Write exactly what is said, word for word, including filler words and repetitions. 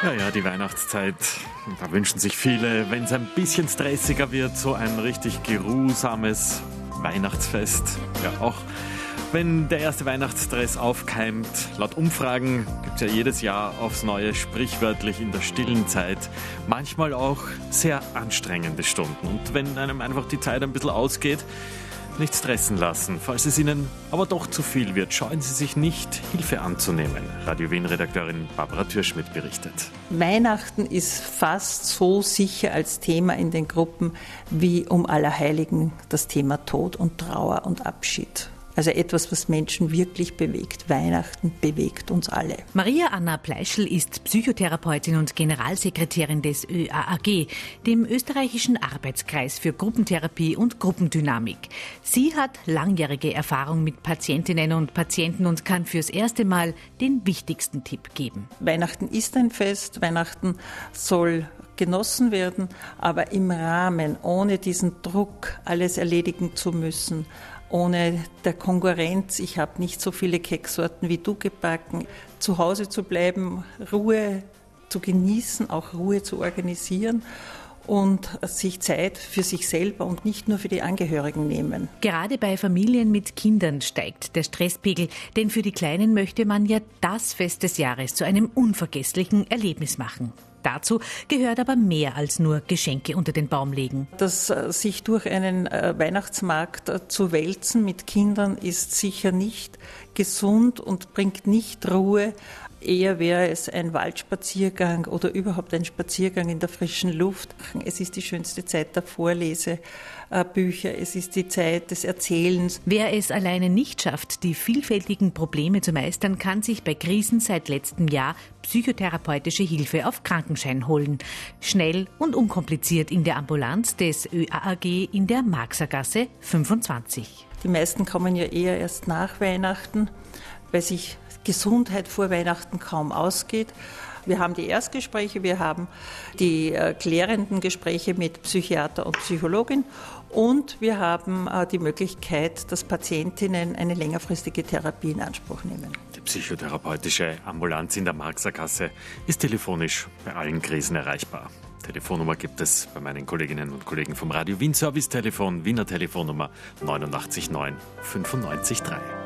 Ja, ja, die Weihnachtszeit, da wünschen sich viele, wenn es ein bisschen stressiger wird, so ein richtig geruhsames Weihnachtsfest. Ja, auch wenn der erste Weihnachtsstress aufkeimt. Laut Umfragen gibt es ja jedes Jahr aufs Neue sprichwörtlich in der stillen Zeit manchmal auch sehr anstrengende Stunden. Und wenn einem einfach die Zeit ein bisschen ausgeht, nicht stressen lassen. Falls es Ihnen aber doch zu viel wird, scheuen Sie sich nicht, Hilfe anzunehmen. Radio Wien-Redakteurin Barbara Türschmidt berichtet. Weihnachten ist fast so sicher als Thema in den Gruppen wie um Allerheiligen das Thema Tod und Trauer und Abschied. Also etwas, was Menschen wirklich bewegt. Weihnachten bewegt uns alle. Maria Anna Pleischl ist Psychotherapeutin und Generalsekretärin des Ö A A G, dem österreichischen Arbeitskreis für Gruppentherapie und Gruppendynamik. Sie hat langjährige Erfahrung mit Patientinnen und Patienten und kann fürs erste Mal den wichtigsten Tipp geben. Weihnachten ist ein Fest. Weihnachten soll genossen werden, aber im Rahmen, ohne diesen Druck, alles erledigen zu müssen, ohne der Konkurrenz, ich habe nicht so viele Keksorten wie du gebacken, zu Hause zu bleiben, Ruhe zu genießen, auch Ruhe zu organisieren und sich Zeit für sich selber und nicht nur für die Angehörigen nehmen. Gerade bei Familien mit Kindern steigt der Stresspegel, denn für die Kleinen möchte man ja das Fest des Jahres zu einem unvergesslichen Erlebnis machen. Dazu gehört aber mehr als nur Geschenke unter den Baum legen. Das sich durch einen Weihnachtsmarkt zu wälzen mit Kindern ist sicher nicht gesund und bringt nicht Ruhe. Eher wäre es ein Waldspaziergang oder überhaupt ein Spaziergang in der frischen Luft. Es ist die schönste Zeit der Vorlesebücher, es ist die Zeit des Erzählens. Wer es alleine nicht schafft, die vielfältigen Probleme zu meistern, kann sich bei Krisen seit letztem Jahr psychotherapeutische Hilfe auf Krankenschein holen. Schnell und unkompliziert in der Ambulanz des Ö A A G in der Marxergasse fünfundzwanzig. Die meisten kommen ja eher erst nach Weihnachten, weil sich Gesundheit vor Weihnachten kaum ausgeht. Wir haben die Erstgespräche, wir haben die äh, klärenden Gespräche mit Psychiater und Psychologin und wir haben äh, die Möglichkeit, dass Patientinnen eine längerfristige Therapie in Anspruch nehmen. Die psychotherapeutische Ambulanz in der Marxergasse ist telefonisch bei allen Krisen erreichbar. Telefonnummer gibt es bei meinen Kolleginnen und Kollegen vom Radio Wien Service Telefon, Wiener Telefonnummer neun acht neun fünf neun drei.